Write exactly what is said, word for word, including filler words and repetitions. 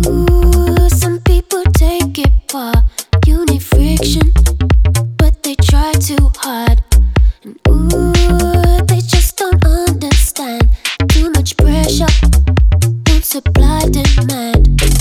Ooh, some people take it far. You need friction, but they try too hard. And ooh, they just don't understand. Too much pressure, won't supply demand.